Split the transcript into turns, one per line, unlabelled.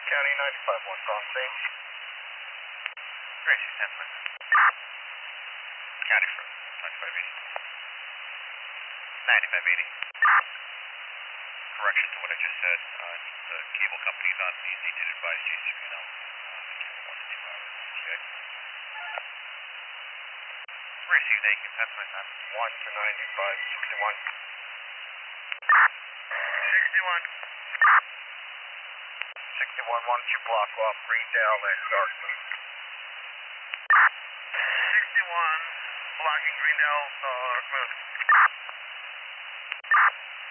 County 95-1, on scene.
Gracie, 10 minutes. County for 9580. 9580. Correction to what I just said. The cable companies on BZ did advise G3NL. They give 1 to 2 hours. Okay. Gracie, thank you. 10 minutes.
1 to 95, 61.
61.
61, why don't you block off Greendale and Dartmouth?
61, blocking Greendale, Dartmouth.